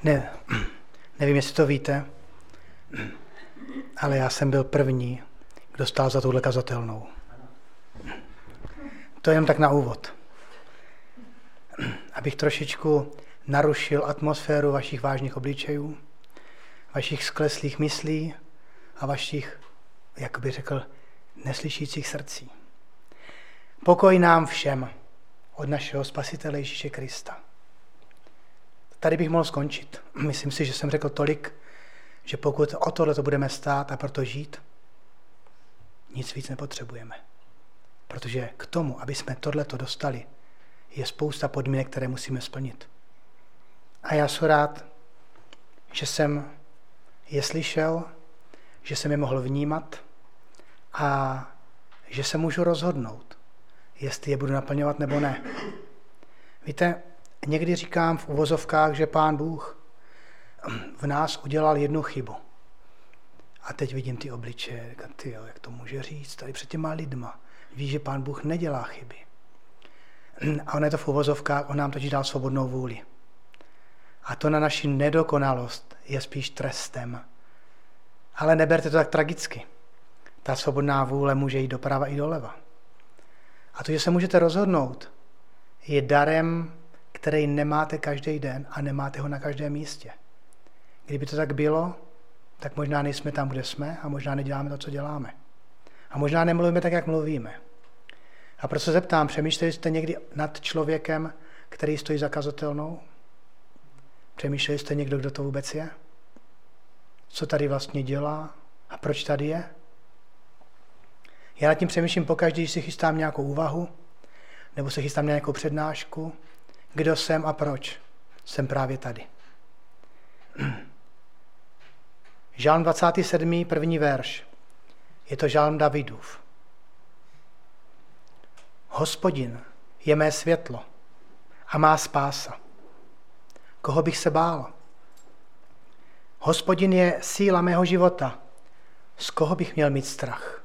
Nevím, jestli to víte, ale já jsem byl první, kdo stál za touhle kazatelnou. To je jen tak na úvod. Abych trošičku narušil atmosféru vašich vážných obličejů, vašich skleslých myslí a vašich, jak bych řekl, neslyšících srdcí. Pokoj nám všem od našeho Spasitele Ježíše Krista. Tady bych mohl skončit. Myslím si, že jsem řekl tolik, že pokud o tohle to budeme stát a proto žít, nic víc nepotřebujeme. Protože k tomu, aby jsme tohleto dostali, je spousta podmínek, které musíme splnit. A já jsem rád, že jsem je slyšel, že jsem je mohl vnímat a že se můžu rozhodnout, jestli je budu naplňovat nebo ne. Víte, někdy říkám v uvozovkách, že Pán Bůh v nás udělal jednu chybu. A teď vidím ty obličeje, říkám, jak to může říct tady před těma lidma. Ví, že Pán Bůh nedělá chyby. A on je to v uvozovkách, on nám totiž dal svobodnou vůli. A to na naši nedokonalost je spíš trestem. Ale neberte to tak tragicky. Ta svobodná vůle může jít doprava i doleva. A to, že se můžete rozhodnout, je darem, který nemáte každý den a nemáte ho na každém místě. Kdyby to tak bylo, tak možná nejsme tam, kde jsme a možná neděláme to, co děláme. A možná nemluvíme tak, jak mluvíme. A proto se zeptám, přemýšleli jste někdy nad člověkem, který stojí za kazatelnou? Přemýšleli jste někdo, kdo to vůbec je? Co tady vlastně dělá a proč tady je? Já nad tím přemýšlím pokaždé, když si chystám nějakou úvahu, nebo se chystám na nějakou přednášku, kdo jsem a proč jsem právě tady. Žalm 27. první verš. Je to žalm Davidův. Hospodin je mé světlo a má spása. Koho bych se bál? Hospodin je síla mého života. Z koho bych měl mít strach?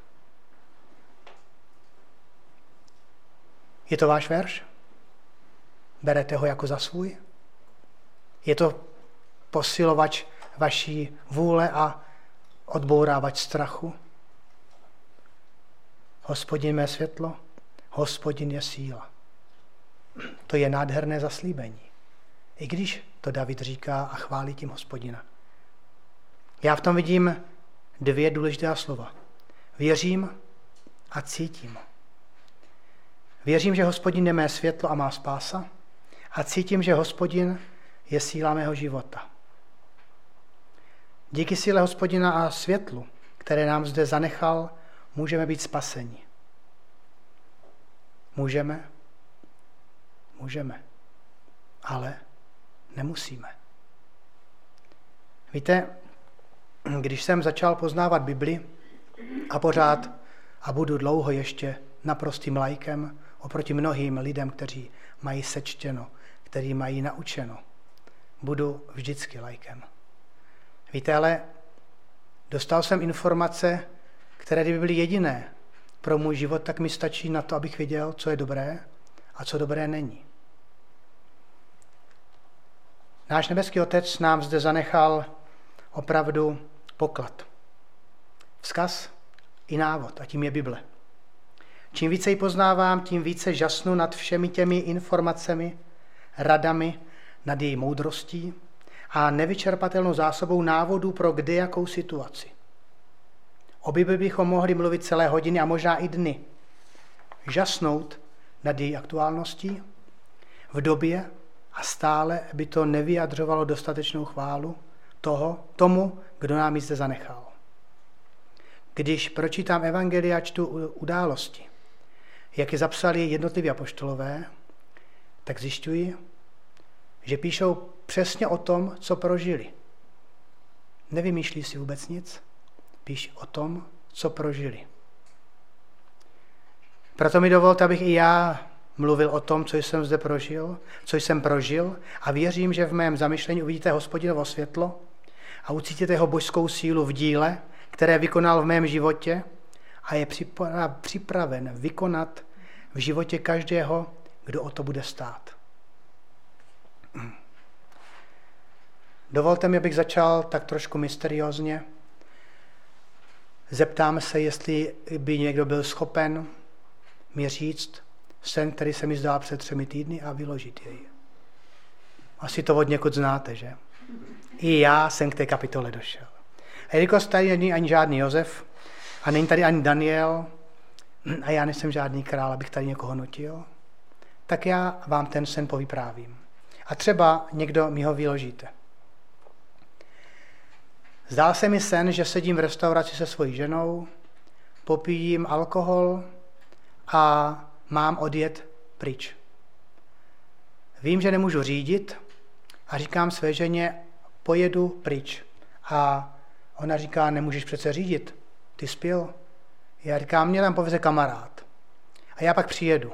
Je to váš verš? Berete ho jako za svůj? Je to posilovač vaší vůle a odbourávač strachu? Hospodin mé světlo, Hospodin je síla. To je nádherné zaslíbení. I když to David říká a chválí tím Hospodina. Já v tom vidím dvě důležitá slova. Věřím a cítím. Věřím, že Hospodin je mé světlo a má spása a cítím, že Hospodin je síla mého života. Díky síle Hospodina a světlu, které nám zde zanechal, můžeme být spaseni. Můžeme, ale nemusíme. Víte, když jsem začal poznávat Bibli a budu dlouho ještě naprostým laikem oproti mnohým lidem, kteří mají sečtěno, kteří mají naučeno, budu vždycky laikem. Víte, ale dostal jsem informace, které kdyby byly jediné pro můj život, tak mi stačí na to, abych věděl, co je dobré a co dobré není. Náš nebeský Otec nám zde zanechal opravdu poklad. Vzkaz i návod, a tím je Bible. Čím více ji poznávám, tím více žasnu nad všemi těmi informacemi, radami, nad její moudrostí a nevyčerpatelnou zásobou návodů pro kdejakou situaci. O Bibli bychom mohli mluvit celé hodiny a možná i dny. Žasnout nad její aktuálností v době a stále by to nevyjadřovalo dostatečnou chválu tomu, kdo nám ji zde zanechal. Když pročítám evangelia a čtu události, jak je zapsali jednotliví apoštolové, tak zjišťuji, že píšou přesně o tom, co prožili. Nevymýšlí si vůbec nic, píš o tom, co prožili. Proto mi dovolte, abych i já mluvil o tom, co jsem zde prožil, co jsem prožil a věřím, že v mém zamyšlení uvidíte Hospodinovo světlo a ucítíte jeho božskou sílu v díle, které vykonal v mém životě a je připraven vykonat v životě každého, kdo o to bude stát. Dovolte mi, abych začal tak trošku mysteriózně. Zeptám se, jestli by někdo byl schopen mi říct sen, který se mi zdál před 3 týdny a vyložit jej. Asi to od někud znáte, že? I já jsem k té kapitole došel. A jelikož tady není ani žádný Josef a není tady ani Daniel a já nejsem žádný král, abych tady někoho nutil, tak já vám ten sen povyprávím. A třeba někdo mi ho vyložíte. Zdál se mi sen, že sedím v restauraci se svojí ženou, popijím alkohol a mám odjet pryč. Vím, že nemůžu řídit a říkám své ženě, pojedu pryč. A ona říká, nemůžeš přece řídit, ty spil. Já říkám, mě tam poveze kamarád. A já pak přijedu.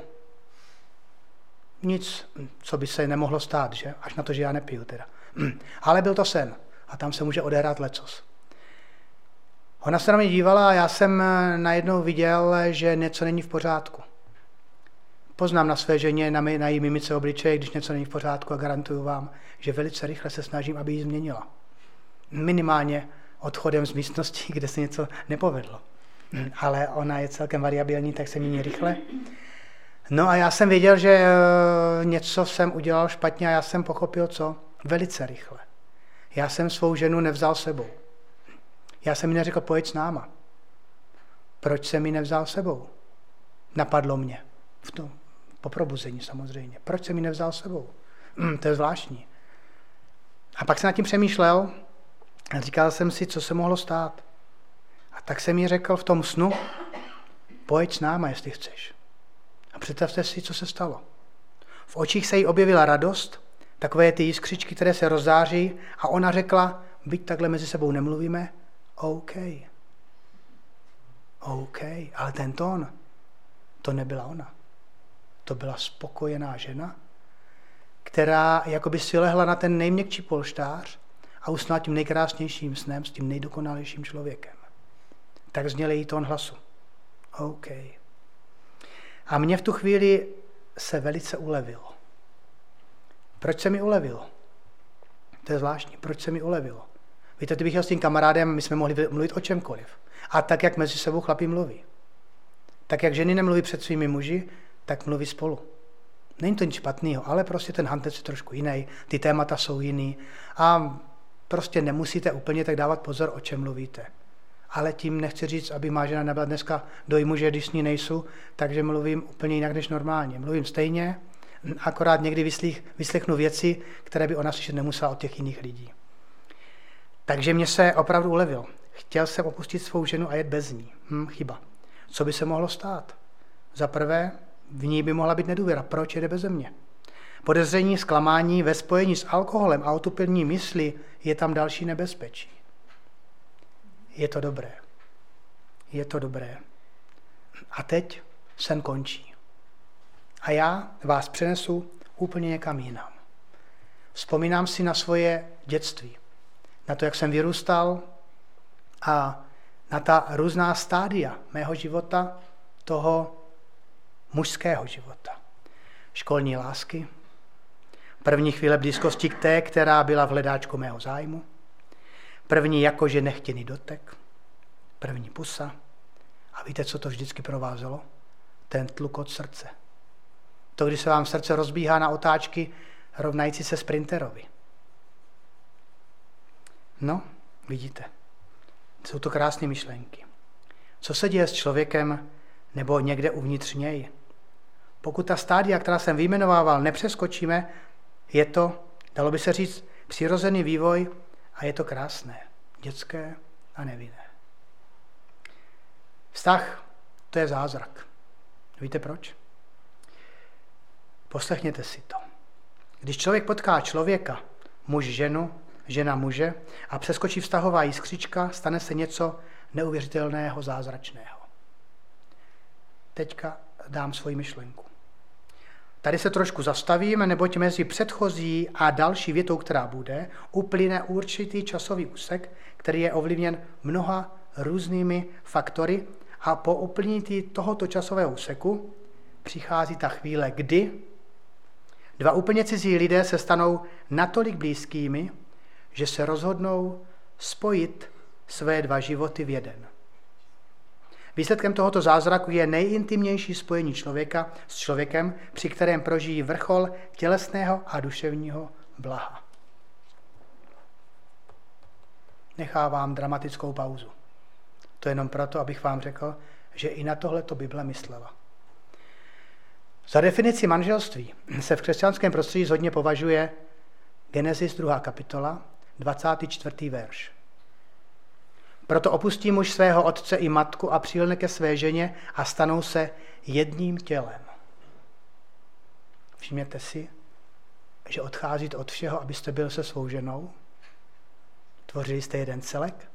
Nic, co by se nemohlo stát, že? Až na to, že já nepiju teda. Ale byl to sen a tam se může odehrát lecos. Ona se na mě dívala a já jsem najednou viděl, že něco není v pořádku. Poznám na své ženě, na její mimice obličeje, když něco není v pořádku a garantuju vám, že velice rychle se snažím, aby ji změnila. Minimálně odchodem z místnosti, kde se něco nepovedlo. Ale ona je celkem variabilní, tak se mění rychle. No a já jsem věděl, že něco jsem udělal špatně a já jsem pochopil, co? Velice rychle. Já jsem svou ženu nevzal sebou. Já jsem jí neřekl, pojď s náma. Proč jsem ji nevzal sebou? Napadlo mě. Po probuzení samozřejmě. Proč jsem ji nevzal sebou? To je zvláštní. A pak jsem nad tím přemýšlel a říkal jsem si, co se mohlo stát. A tak jsem jí řekl v tom snu, pojď s náma, jestli chceš. A představte si, co se stalo. V očích se jí objevila radost, takové ty jiskřičky, které se rozzáří a ona řekla, byť takhle mezi sebou nemluvíme, OK, ale ten tón, to nebyla ona. To byla spokojená žena, která jakoby si lehla na ten nejměkčí polštář a usnula tím nejkrásnějším snem s tím nejdokonalejším člověkem. Tak zněl její tón hlasu. OK. A mně v tu chvíli se velice ulevilo. Proč se mi ulevilo? To je zvláštní. Proč se mi ulevilo? Víte, kdybych jel s tím kamarádem, my jsme mohli mluvit o čemkoliv. A tak, jak mezi sebou chlapi mluví. Tak, jak ženy nemluví před svými muži, tak mluví spolu. Není to nic špatného, ale prostě ten hantec je trošku jiný, ty témata jsou jiný a prostě nemusíte úplně tak dávat pozor, o čem mluvíte. Ale tím nechci říct, aby má žena nebyla dneska dojmu, že když s ní nejsou, takže mluvím úplně jinak než normálně. Mluvím stejně, akorát někdy vyslechnu věci, které by ona slyšet nemusela od těch jiných lidí. Takže mě se opravdu ulevilo. Chtěl jsem opustit svou ženu a jet bez ní. Chyba. Co by se mohlo stát? Za prvé, v ní by mohla být nedůvěra. Proč jede beze mě? Podezření, zklamání ve spojení s alkoholem a otupení mysli je tam další nebezpečí. Je to dobré. Je to dobré. A teď sen končí. A já vás přenesu úplně někam jinam. Vzpomínám si na svoje dětství. Na to, jak jsem vyrůstal a na ta různá stádia mého života, toho mužského života. Školní lásky, první chvíle blízkosti k té, která byla v hledáčku mého zájmu, první jakože nechtěný dotek, první pusa. A víte, co to vždycky provázelo? Ten tlukot srdce. To, když se vám srdce rozbíhá na otáčky rovnající se sprinterovi. No, vidíte, jsou to krásné myšlenky. Co se děje s člověkem nebo někde uvnitř něj? Pokud ta stádia, která jsem vyjmenovával, nepřeskočíme, je to, dalo by se říct, přirozený vývoj a je to krásné, dětské a nevinné. Vztah, to je zázrak. Víte proč? Poslechněte si to. Když člověk potká člověka, muž ženu, žena muže a přeskočí vztahová jiskřička, stane se něco neuvěřitelného, zázračného. Teďka dám svoji myšlenku. Tady se trošku zastavíme, neboť mezi předchozí a další větou, která bude, uplyne určitý časový úsek, který je ovlivněn mnoha různými faktory a po uplynutí tohoto časového úseku přichází ta chvíle, kdy dva úplně cizí lidé se stanou natolik blízkými, že se rozhodnou spojit své dva životy v jeden. Výsledkem tohoto zázraku je nejintimnější spojení člověka s člověkem, při kterém prožijí vrchol tělesného a duševního blaha. Nechávám dramatickou pauzu. To jenom proto, abych vám řekl, že i na tohle to Bible myslela. Za definici manželství se v křesťanském prostředí hodně považuje Genesis 2. kapitola, 24. verš. Proto opustí muž svého otce i matku a přilne ke své ženě a stanou se jedním tělem. Všimněte si, že odcházíte od všeho, abyste byl se svou ženou, tvořili jste jeden celek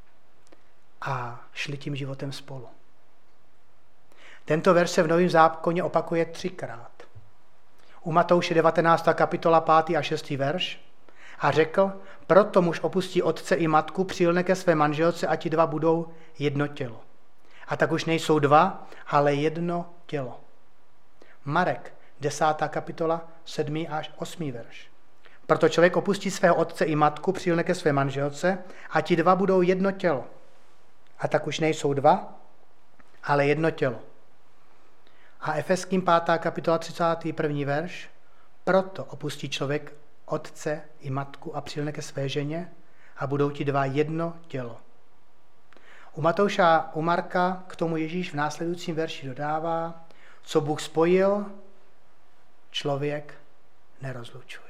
a šli tím životem spolu. Tento verš se v Novém zákoně opakuje 3krát. U Matouše 19. kapitola 5. a 6. verš a řekl, proto muž opustí otce i matku, přilne ke své manželce a ti dva budou jedno tělo. A tak už nejsou dva, ale jedno tělo. Marek 10. kapitola 7. až 8. verš. Proto člověk opustí svého otce i matku, přilne ke své manželce a ti dva budou jedno tělo. A tak už nejsou dva, ale jedno tělo. A Efeským 5. kapitola 31. verš. Proto opustí člověk otce i matku a přilne ke své ženě a budou ti dva jedno tělo. U Matouša, u Marka k tomu Ježíš v následujícím verši dodává, co Bůh spojil, člověk nerozlučuj.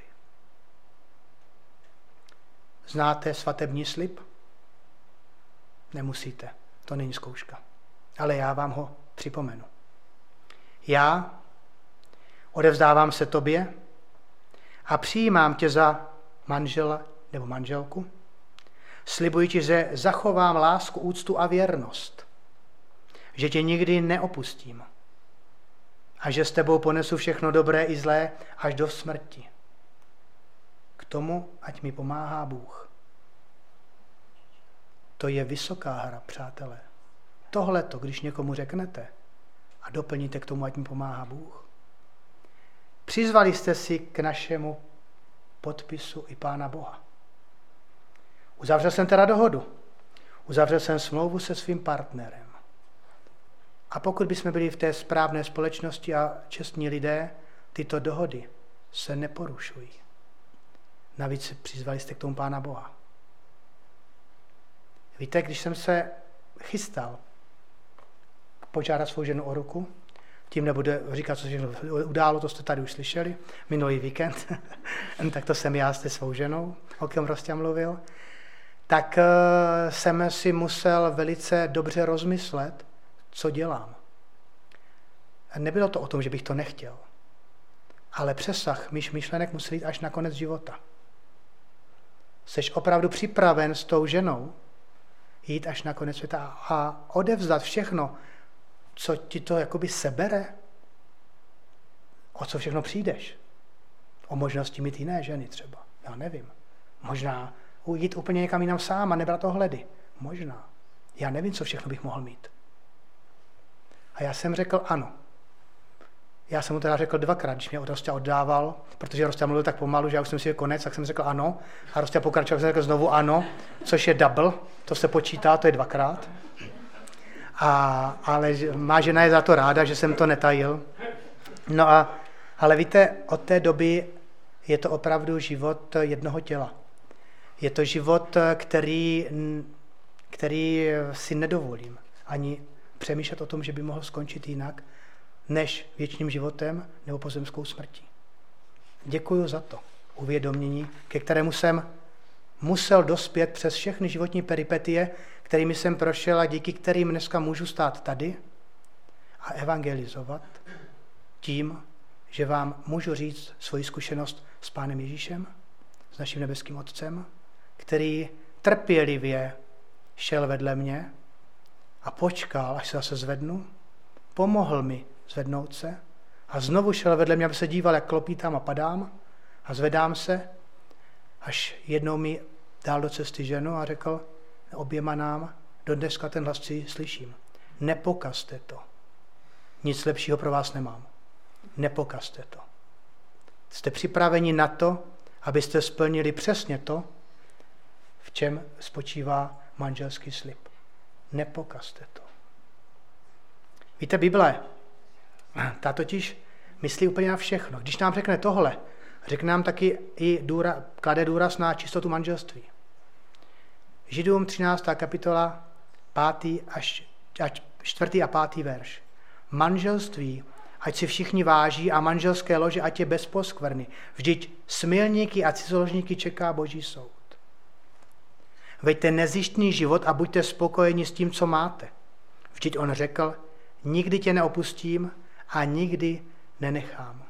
Znáte svatební slib? Nemusíte, to není zkouška. Ale já vám ho připomenu. Já odevzdávám se tobě a přijímám tě za manžela nebo manželku. Slibuji ti, že zachovám lásku, úctu a věrnost, že tě nikdy neopustím a že s tebou ponesu všechno dobré i zlé až do smrti. K tomu, ať mi pomáhá Bůh. To je vysoká hra, přátelé. Tohleto, když někomu řeknete a doplníte k tomu, ať mi pomáhá Bůh. Přizvali jste si k našemu podpisu i Pána Boha. Uzavřel jsem teda dohodu. Uzavřel jsem smlouvu se svým partnerem. A pokud bychom byli v té správné společnosti a čestní lidé, tyto dohody se neporušují. Navíc přizvali jste k tomu Pána Boha. Víte, když jsem se chystal požádat svou ženu o ruku, tím nebudu říkat, co se událo, to jste tady už slyšeli, minulý víkend, tak to jsem já s svou ženou, o kterém Rostě mluvil, tak jsem si musel velice dobře rozmyslet, co dělám. Nebylo to o tom, že bych to nechtěl, ale přesah mých myšlenek musel jít až na konec života. Jseš opravdu připraven s tou ženou jít až na konec světa a odevzdat všechno, co ti to jakoby sebere? O co všechno přijdeš? O možnosti mít jiné ženy třeba. Já nevím. Možná jít úplně někam jinam sám a nebrat ohledy. Možná. Já nevím, co všechno bych mohl mít. A já jsem řekl ano. Já jsem mu teda řekl 2krát, když mě od Rostě oddával, protože Rostě mluvil tak pomalu, že já už jsem si konec, tak jsem řekl ano. A Rostě pokračoval, jsem řekl znovu ano, což je double, to se počítá, to je 2krát. Ale má žena je za to ráda, že jsem to netajil. No ale víte, od té je to opravdu život jednoho těla. Je to život, který si nedovolím ani přemýšlet o tom, že by mohl skončit jinak, než věčným životem nebo pozemskou smrtí. Děkuju za to uvědomění, ke kterému jsem musel dospět přes všechny životní peripetie, kterými jsem prošel a díky kterým dneska můžu stát tady a evangelizovat tím, že vám můžu říct svoji zkušenost s Pánem Ježíšem, s naším nebeským Otcem, který trpělivě šel vedle mě a počkal, až se zase zvednu, pomohl mi zvednout se a znovu šel vedle mě, aby se díval, jak klopítám a padám a zvedám se, až jednou mi dal do cesty ženu a řekl oběma nám, do dneska ten hlas slyším. Nepokazte to. Nic lepšího pro vás nemám. Nepokazte to. Jste připraveni na to, abyste splnili přesně to, v čem spočívá manželský slib. Nepokazte to. Víte, Bible, ta totiž myslí úplně na všechno. Když nám řekne tohle, řekne nám taky i klade důraz na čistotu manželství. Židům 13. kapitola 5. až 4. a 5. verš. Manželství, ať si všichni váží, a manželské lože, ať je bez poskvrny. Vždyť smilníky a cizoložníky čeká Boží soud. Veďte nezištný život a buďte spokojeni s tím, co máte. Vždyť on řekl, nikdy tě neopustím a nikdy nenechám.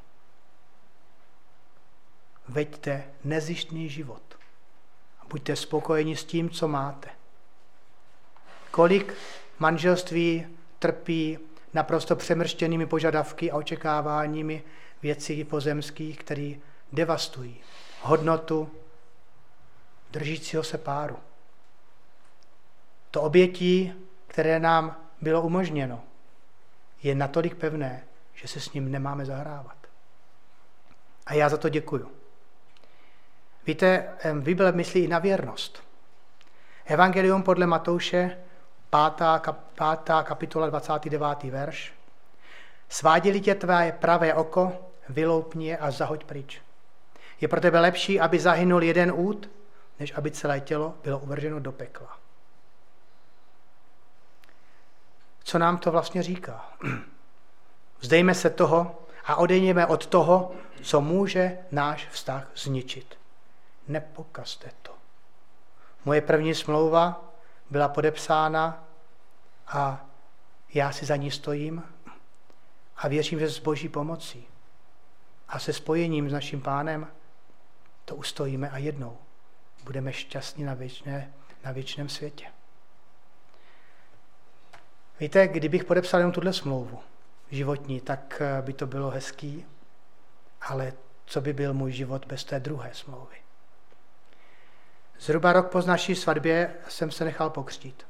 Veďte nezištný život a buďte spokojeni s tím, co máte. Kolik manželství trpí naprosto přemrštěnými požadavky a očekáváními věcí pozemských, které devastují hodnotu držícího se páru. To obětí, které nám bylo umožněno, je natolik pevné, že se s ním nemáme zahrávat. A já za to děkuju. Víte, Bible myslí i na věrnost. Evangelium podle Matouše, 5. kapitola 29. verš. Sváděli tě tvé pravé oko, vyloupni je a zahoď pryč. Je pro tebe lepší, aby zahynul jeden úd, než aby celé tělo bylo uvrženo do pekla. Co nám to vlastně říká? Vzdejme se toho a odejděme od toho, co může náš vztah zničit. Nepokazte to. Moje první smlouva byla podepsána a já si za ní stojím a věřím, že s Boží pomocí a se spojením s naším Pánem to ustojíme a jednou budeme šťastní na věčném světě. Víte, kdybych podepsal jenom tuhle smlouvu životní, tak by to bylo hezký, ale co by byl můj život bez té druhé smlouvy? Zhruba rok po naší svatbě jsem se nechal pokřtít.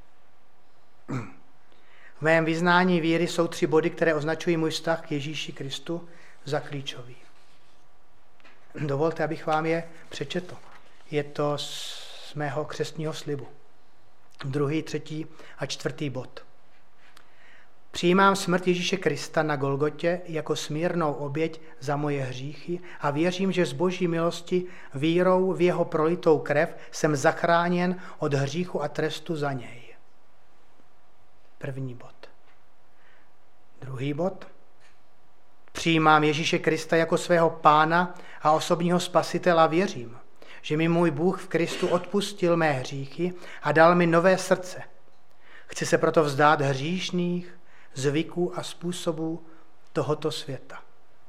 V mém vyznání víry jsou 3 body, které označují můj vztah k Ježíši Kristu za klíčový. Dovolte, abych vám je přečetl. Je to z mého křestního slibu. 2., 3. a 4. bod. Přijímám smrt Ježíše Krista na Golgotě jako smírnou oběť za moje hříchy a věřím, že z Boží milosti vírou v jeho prolitou krev jsem zachráněn od hříchu a trestu za něj. 1. bod. 2. bod. Přijímám Ježíše Krista jako svého Pána a osobního Spasitela, věřím, že mi můj Bůh v Kristu odpustil mé hříchy a dal mi nové srdce. Chci se proto vzdát hříšných zvyků a způsobů tohoto světa.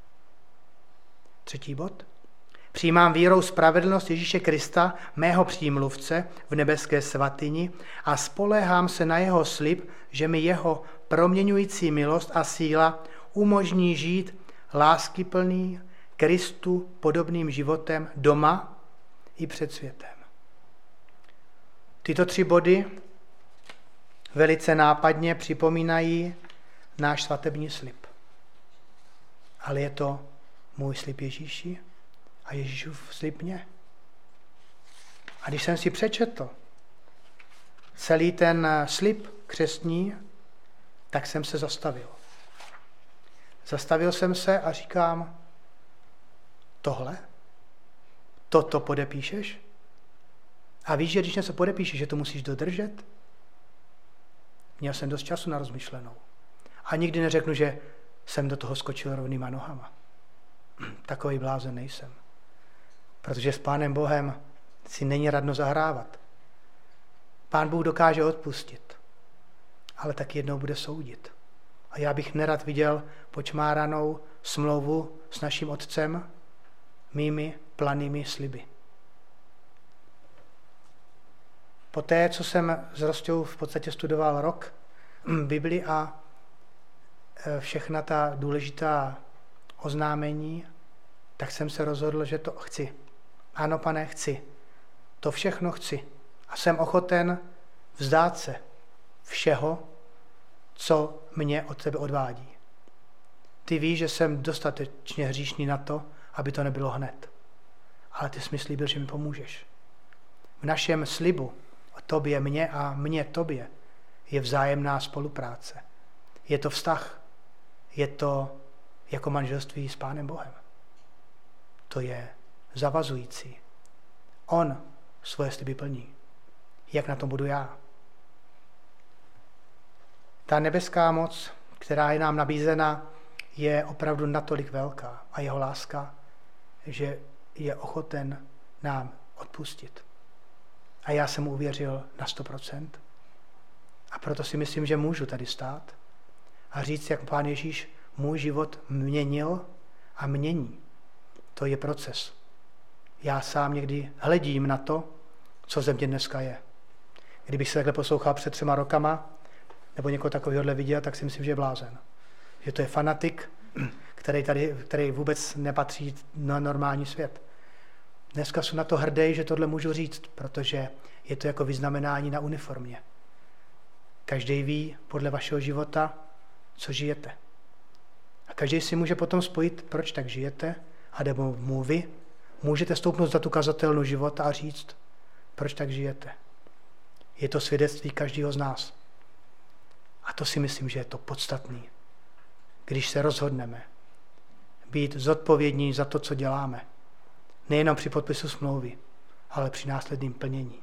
3. bod. Přijímám vírou spravedlnost Ježíše Krista, mého přímluvce v nebeské svatyni a spoléhám se na jeho slib, že mi jeho proměňující milost a síla umožní žít láskyplný, Kristu podobným životem doma i před světem. Tyto 3 body velice nápadně připomínají náš svatební slib. Ale je to můj slib Ježíši a Ježíšův slib mě. A když jsem si přečetl celý ten slib křestní, tak jsem se zastavil. Zastavil jsem se a říkám, toto podepíšeš? A víš, že když něco podepíšeš, že to musíš dodržet? Měl jsem dost času na rozmyšlenou. A nikdy neřeknu, že jsem do toho skočil rovnýma nohama. Takový blázen nejsem. Protože s Pánem Bohem si není radno zahrávat. Pán Bůh dokáže odpustit, ale taky jednou bude soudit. A já bych nerad viděl počmáranou smlouvu s naším Otcem mými planými sliby. Poté, co jsem s Rostou v podstatě studoval rok Bibli a všechna ta důležitá oznámení, tak jsem se rozhodl, že to chci. Ano, Pane, chci. To všechno chci. A jsem ochoten vzdát se všeho, co mě od tebe odvádí. Ty víš, že jsem dostatečně hříšný na to, aby to nebylo hned. Ale ty jsi mi slíbil, že mi pomůžeš. v našem slibu tobě, mně a mně tobě je vzájemná spolupráce. Je to vztah. Je to jako manželství s Pánem Bohem. To je zavazující. On svoje sliby plní. Jak na tom budu já? Ta nebeská moc, která je nám nabízena, je opravdu natolik velká a jeho láska, že je ochoten nám odpustit. A já jsem mu uvěřil na 100%. A proto si myslím, že můžu tady stát a říct, jak Pán Ježíš můj život měnil a mění. To je proces. Já sám někdy hledím na to, co ze mě dneska je. Kdybych se takhle poslouchal před 3 rokama, nebo někoho takového viděl, tak si myslím, že je blázen. Že to je fanatik, který vůbec nepatří na normální svět. Dneska jsem na to hrdý, že tohle můžu říct, protože je to jako vyznamenání na uniformě. Každý ví podle vašeho života, co žijete. A každý si může potom spojit, proč tak žijete, a nebo mu vy můžete stoupnout za tu kazatelnu života a říct, proč tak žijete. Je to svědectví každého z nás. A to si myslím, že je to podstatný. Když se rozhodneme být zodpovědní za to, co děláme. Nejenom při podpisu smlouvy, ale při následném plnění.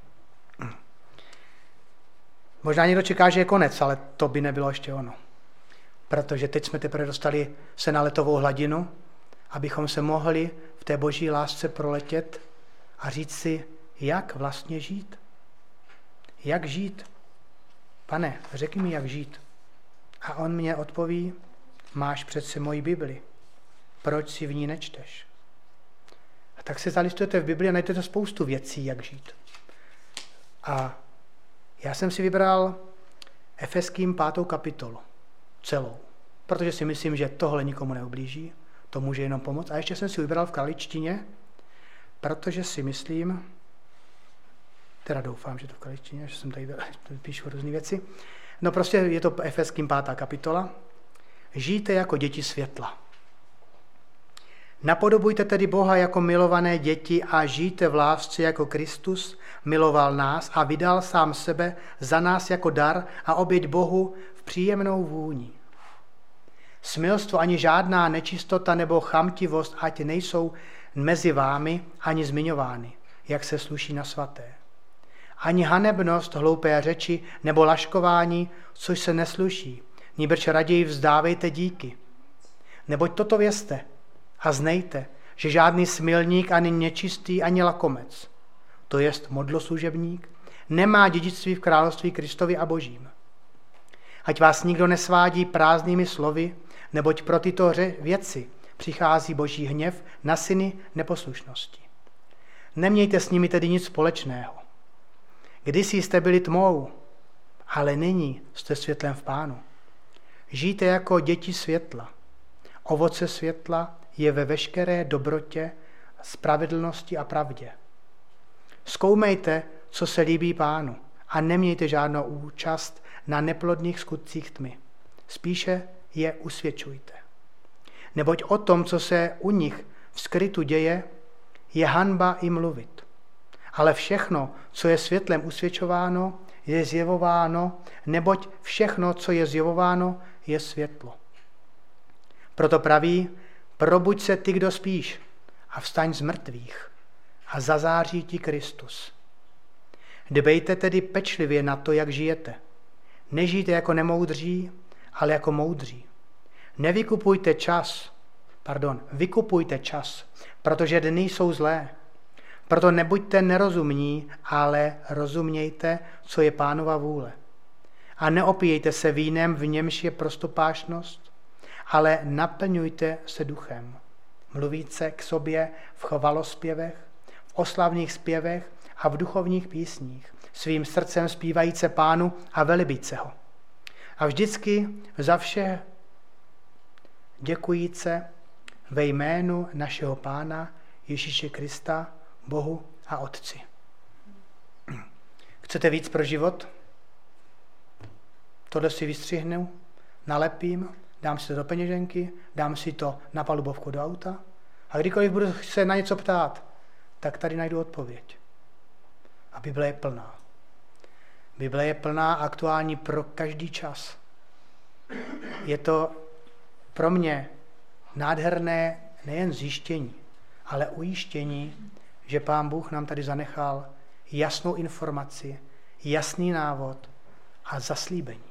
Možná někdo čeká, že je konec, ale to by nebylo ještě ono. Protože teď jsme teprve dostali se na letovou hladinu, abychom se mohli v té boží lásce proletět a říct si, jak vlastně žít. Jak žít? Pane, řekni mi, jak žít. A on mě odpoví, máš přece moji Bibli. Proč si v ní nečteš? A tak se zalistujete v Bibli a najdete spoustu věcí, jak žít. A já jsem si vybral Efeským 5. kapitolu. Celou. Protože si myslím, že tohle nikomu neublíží. To může jenom pomoct. A ještě jsem si vybral v kraličtině, protože si myslím, teda doufám, že to v kraličtině, že jsem tady píšu různé věci. No prostě je to Efeským 5. kapitola. Žijte jako děti světla. Napodobujte tedy Boha jako milované děti a žijte v lásce jako Kristus miloval nás a vydal sám sebe za nás jako dar a oběť Bohu v příjemnou vůni. Smilstvo ani žádná nečistota nebo chamtivost ať nejsou mezi vámi ani zmiňovány, jak se sluší na svaté. Ani hanebnost, hloupé řeči nebo laškování, což se nesluší, nýbrž raději vzdávejte díky. Neboť toto vězte a znejte, že žádný smilník, ani nečistý, ani lakomec, to jest modloslužebník, nemá dědictví v království Kristovi a Božím. Ať vás nikdo nesvádí prázdnými slovy, neboť pro tyto věci přichází Boží hněv na syny neposlušnosti. Nemějte s nimi tedy nic společného. Kdysi jste byli tmou, ale nyní jste světlem v Pánu. Žijte jako děti světla. Ovoce světla je ve veškeré dobrotě, spravedlnosti a pravdě. Zkoumejte, co se líbí Pánu, a nemějte žádnou účast na neplodných skutcích tmy. Spíše je usvědčujte. Neboť o tom, co se u nich v skrytu děje, je hanba i mluvit. Ale všechno, co je světlem usvědčováno, je zjevováno, neboť všechno, co je zjevováno, je světlo. Proto praví, probuď se ty, kdo spíš, a vstaň z mrtvých a zazáří ti Kristus. Dbejte tedy pečlivě na to, jak žijete. Nežijte jako nemoudří, ale jako moudří. Vykupujte čas, protože dny jsou zlé. Proto nebuďte nerozumní, ale rozumějte, co je Pánova vůle. A neopíjejte se vínem, v němž je prostopášnost, ale naplňujte se duchem. Mluvíte k sobě v chvalospěvech, v oslavných zpěvech a v duchovních písních, svým srdcem zpívajíce Pánu a velebíce ho. A vždycky za vše děkujíce ve jménu našeho Pána Ježíše Krista, Bohu a Otci. Chcete víc pro život? Tohle si vystřihnu, nalepím, dám si to do peněženky, dám si to na palubovku do auta a kdykoliv budu se na něco ptát, tak tady najdu odpověď. A Bible je plná. Bible je plná a aktuální pro každý čas. Je to pro mě nádherné nejen zjištění, ale ujištění, že Pán Bůh nám tady zanechal jasnou informaci, jasný návod a zaslíbení.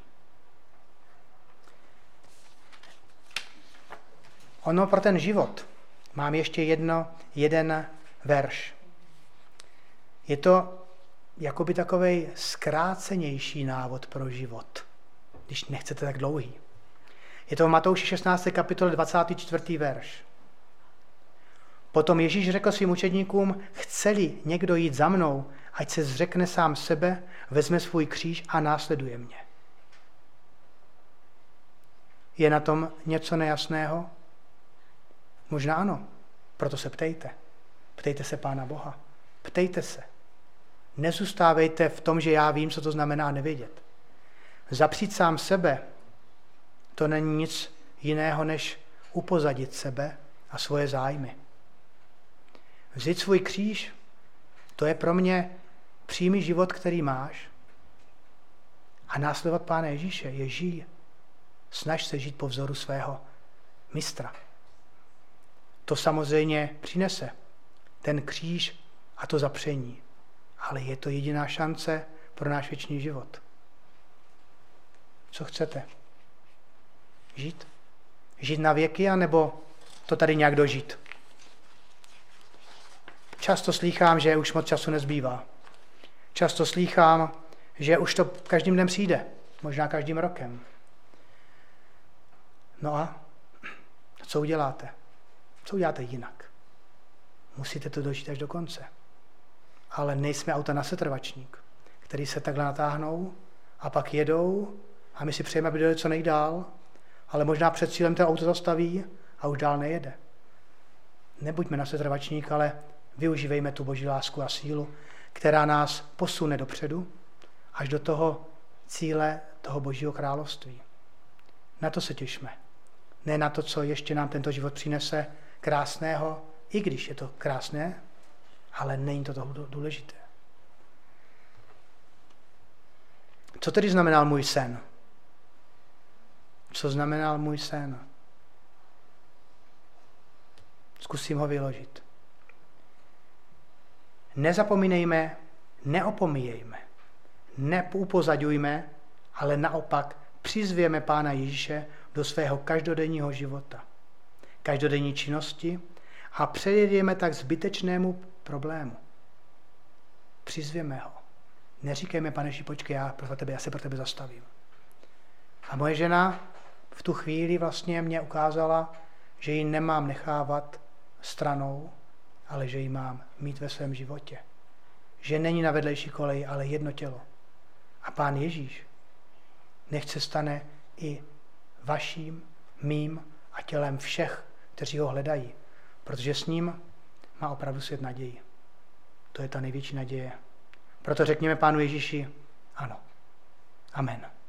Ono pro ten život mám ještě jeden verš. Je to jakoby takovej zkrácenější návod pro život, když nechcete tak dlouhý. Je to v Matouši 16. kapitole 24. verš. Potom Ježíš řekl svým učedníkům, chce-li někdo jít za mnou, ať se zřekne sám sebe, vezme svůj kříž a následuje mě. Je na tom něco nejasného? Možná ano, proto se ptejte. Ptejte se Pána Boha. Ptejte se. Nezůstávejte v tom, že já vím, co to znamená nevědět. Zapřít sám sebe, to není nic jiného, než upozadit sebe a svoje zájmy. Vzít svůj kříž, to je pro mě přijmi život, který máš a následovat Pána Ježíše je žij. Snaž se žít po vzoru svého mistra. To samozřejmě přinese ten kříž a to zapření, ale je to jediná šance pro náš věčný život. Co chcete? Žít? Žít na věky, anebo to tady nějak dožít? Často slýchám, že už moc času nezbývá. Často slýchám, že už to každým dnem přijde, možná každým rokem. No a co uděláte? Co uděláte jinak? Musíte to dožít až do konce. Ale nejsme auta na setrvačník, který se takhle natáhnou a pak jedou a my si přejeme, aby dojeli co nejdál, ale možná před cílem to auto zastaví a už dál nejede. Nebuďme na setrvačník, ale využívejme tu Boží lásku a sílu, která nás posune dopředu až do toho cíle toho Božího království. Na to se těšme. Ne na to, co ještě nám tento život přinese krásného, i když je to krásné, ale není to toho důležité. Co tedy znamenal můj sen? Co znamenal můj sen? Zkusím ho vyložit. Nezapomínejme, neopomíjejme, neupozadujme, ale naopak přizvěme Pána Ježíše do svého každodenního života, každodenní činnosti a předjedeme tak zbytečnému problému. Přizvěme ho. Neříkejme, Pane Ježíši, počkej, já se pro tebe zastavím. A moje žena v tu chvíli vlastně mě ukázala, že ji nemám nechávat stranou, ale že ji mám mít ve svém životě. Že není na vedlejší koleji, ale jedno tělo. A Pán Ježíš nechť se stane i vaším, mým a tělem všech, kteří ho hledají. Protože s ním má opravdu svět naději. To je ta největší naděje. Proto řekněme Pánu Ježíši ano. Amen.